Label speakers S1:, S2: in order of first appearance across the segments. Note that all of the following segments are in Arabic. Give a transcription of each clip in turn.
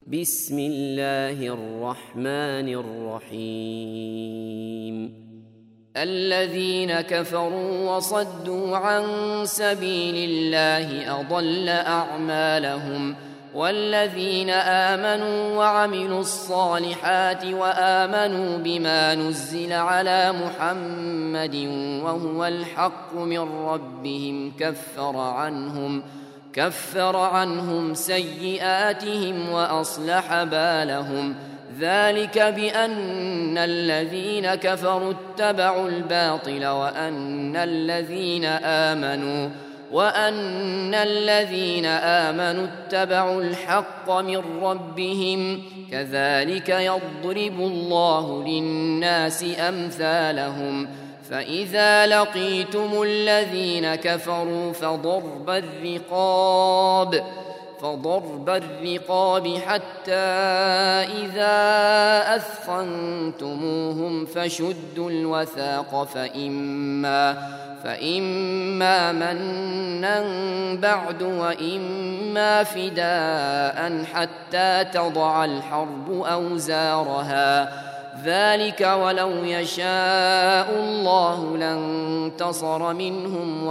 S1: بسم الله الرحمن الرحيم الذين كفروا وصدوا عن سبيل الله أضل أعمالهم والذين آمنوا وعملوا الصالحات وآمنوا بما نزل على محمد وهو الحق من ربهم كفر عنهم سيئاتهم وأصلح بالهم ذلك بأن الذين كفروا اتبعوا الباطل وأن الذين آمنوا اتبعوا الحق من ربهم كذلك يضرب الله للناس أمثالهم فإذا لقيتم الذين كفروا فضرب الرقاب حتى إذا أثخنتموهم فشدوا الوثاق فإما منا بعد وإما فداء حتى تضع الحرب أوزارها ذلك ولو يشاء الله لانتصر منهم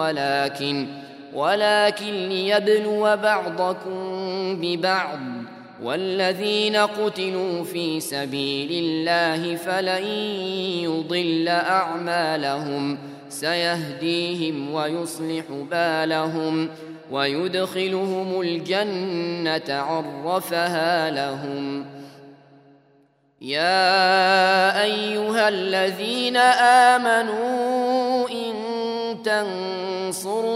S1: ولكن ليبلو بعضكم ببعض والذين قتلوا في سبيل الله فلن يضل أعمالهم سيهديهم ويصلح بالهم ويدخلهم الجنة عرفها لهم يا أيها الذين آمنوا إن تنصروا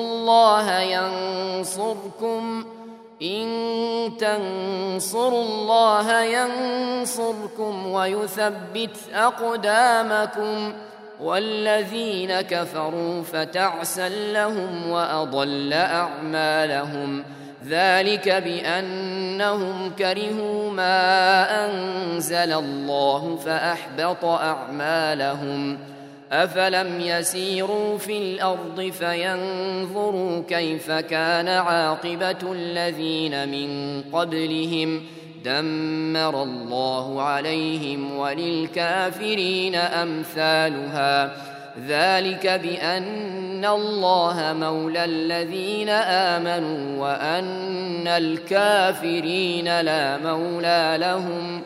S1: الله ينصركم ويثبت أقدامكم والذين كفروا فتعسا لهم وأضل أعمالهم ذلك بأنهم كرهوا ما أنزل الله فأحبط أعمالهم أفلم يسيروا في الأرض فينظروا كيف كان عاقبة الذين من قبلهم دمر الله عليهم وللكافرين أمثالها ذلك بأن الله مولى الذين آمنوا وأن الكافرين لا مولى لهم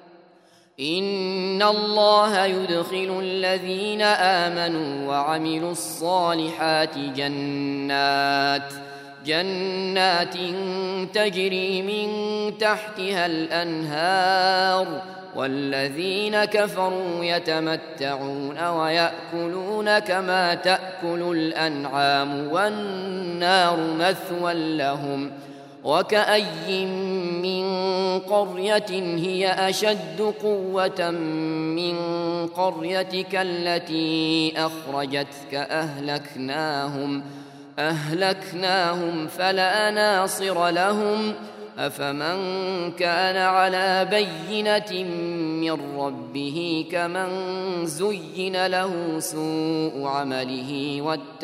S1: إن الله يدخل الذين آمنوا وعملوا الصالحات جنات تجري من تحتها الأنهار والذين كفروا يتمتعون ويأكلون كما تأكل الأنعام والنار مثوى لهم وكأي من قرية هي أشد قوة من قريتك التي أخرجتك أهلكناهم فلا ناصر لهم أفمن كان على بينة من ربه كمن زين له سوء عمله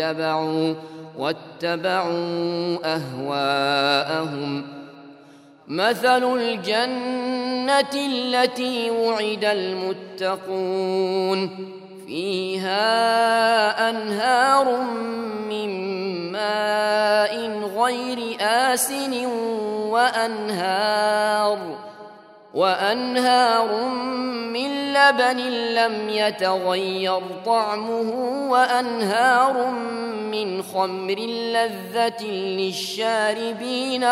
S1: واتبعوا أهواءهم مثل الجنة التي وعد المتقون فيها أنهار من ماء غير آسن وأنهار من لبن لم يتغير طعمه وأنهار من خمر لذة للشاربين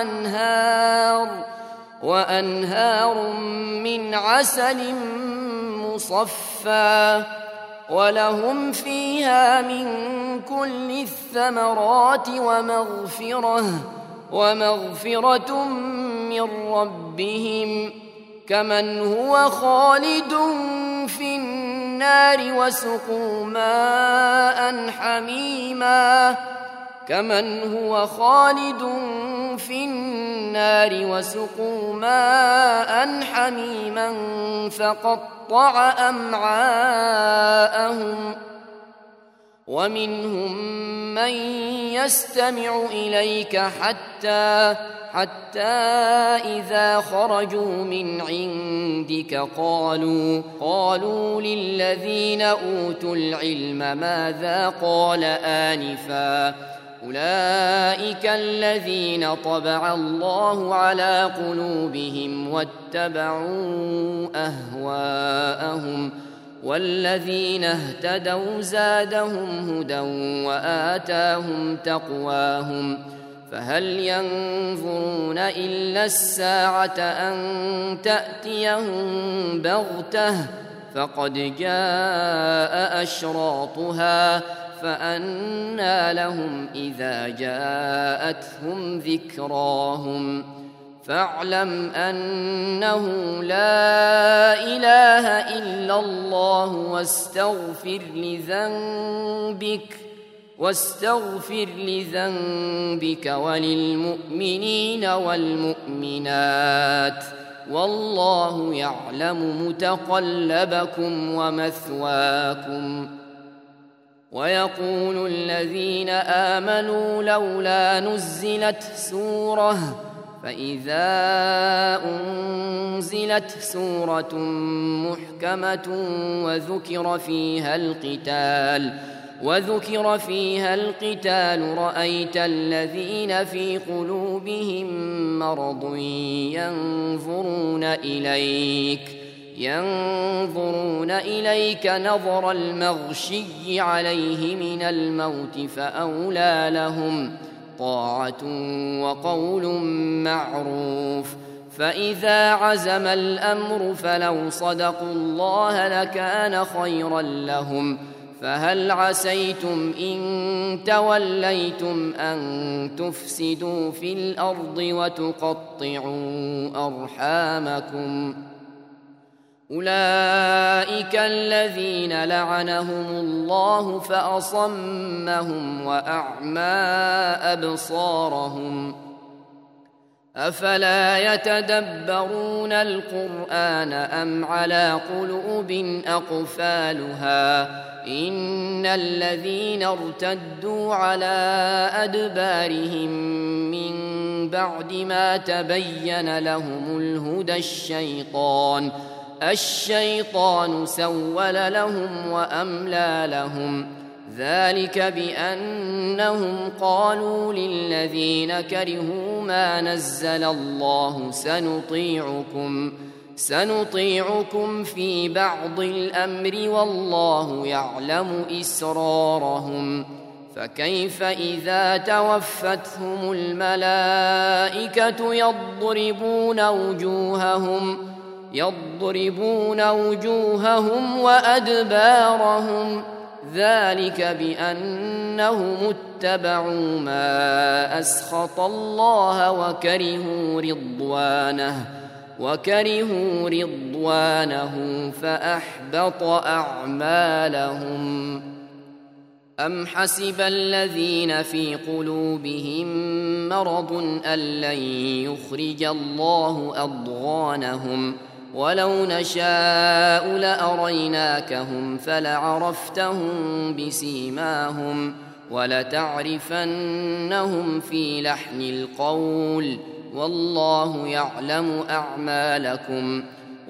S1: وأنهار من عسل مصفى ولهم فيها من كل الثمرات ومغفرة من ربهم كمن هو خالد في النار وسقوا ماء حميما فقطع أمعاءهم ومنهم من يستمع إليك حتى إذا خرجوا من عندك قالوا للذين أوتوا العلم ماذا قال آنفا أولئك الذين طبع الله على قلوبهم واتبعوا أهواءهم والذين اهتدوا زادهم هدى وآتاهم تقواهم فهل ينظرون إلا الساعة أن تأتيهم بغتة فقد جاء أشراطها فأنى لهم إذا جاءتهم ذكراهم فاعلم أنه لا إله إلا الله واستغفر لذنبك وللمؤمنين والمؤمنات والله يعلم متقلبكم ومثواكم. ويقول الذين آمنوا لولا نزلت سورة فإذا أنزلت سورة محكمة وذكر فيها القتال رأيت الذين في قلوبهم مرض ينظرون إليك نظر المغشي عليه من الموت فأولى لهم طاعة وقول معروف فإذا عزم الأمر فلو صدقوا الله لكان خيرا لهم فهل عسيتم إن توليتم أن تفسدوا في الأرض وتقطعوا أرحامكم أولئك الذين لعنهم الله فأصمهم وأعمى أبصارهم أفلا يتدبرون القرآن أم على قلوب أقفالها إن الذين ارتدوا على أدبارهم من بعد ما تبين لهم الهدى الشيطان سول لهم وأملى لهم ذلك بأنهم قالوا للذين كرهوا ما نزل الله سنطيعكم في بعض الأمر والله يعلم إسرارهم فكيف إذا توفتهم الملائكة يضربون وجوههم وأدبارهم ذلك بأنهم اتبعوا ما أسخط الله وكرهوا رضوانه فأحبط أعمالهم أم حسب الذين في قلوبهم مرض أن لن يخرج الله أضغانهم ولو نشاء لأريناكهم فلعرفتهم بسيماهم ولتعرفنهم في لحن القول والله يعلم أعمالكم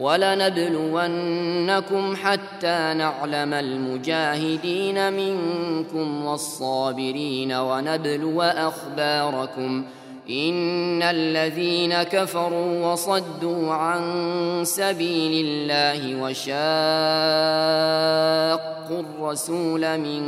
S1: ولنبلونكم حتى نعلم المجاهدين منكم والصابرين ونبلو أخباركم إن الذين كفروا وصدوا عن سبيل الله وشاقوا الرسول من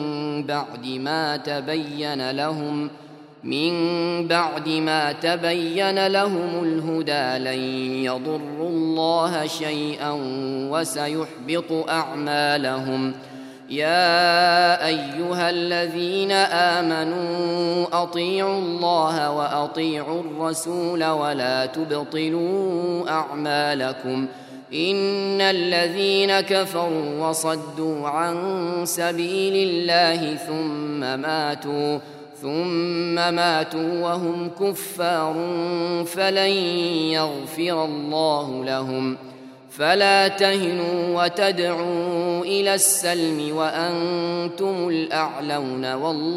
S1: بعد ما تبين لهم الهدى لن يضروا الله شيئا وسيحبط أعمالهم يا أيها الذين آمنوا أطيعوا الله وأطيعوا الرسول ولا تبطلوا أعمالكم إن الذين كفروا وصدوا عن سبيل الله ثم ماتوا وهم كفار فلن يغفر الله لهم فلا تهنوا وتدعوا إلى السلم وأنتم الأعلون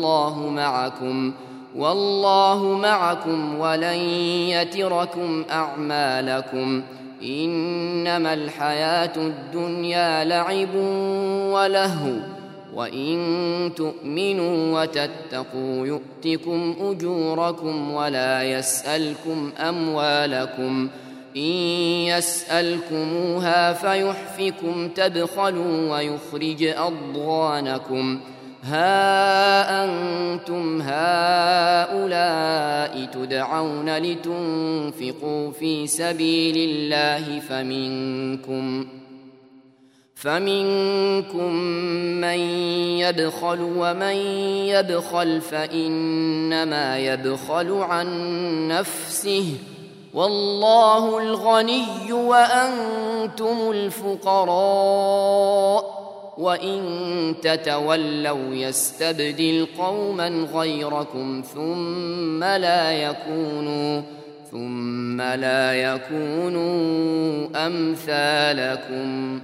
S1: والله معكم ولن يتركم أعمالكم إنما الحياة الدنيا لعب ولهو وإن تؤمنوا وتتقوا يؤتكم أجوركم ولا يسألكم أموالكم إن يسألكموها فيحفكم تبخلوا ويخرج أضغانكم ها أنتم هؤلاء تدعون لتنفقوا في سبيل الله فمنكم من يبخل ومن يبخل فإنما يبخل عن نفسه والله الغني وأنتم الفقراء وإن تتولوا يستبدل قوما غيركم ثم لا يكونوا أمثالكم.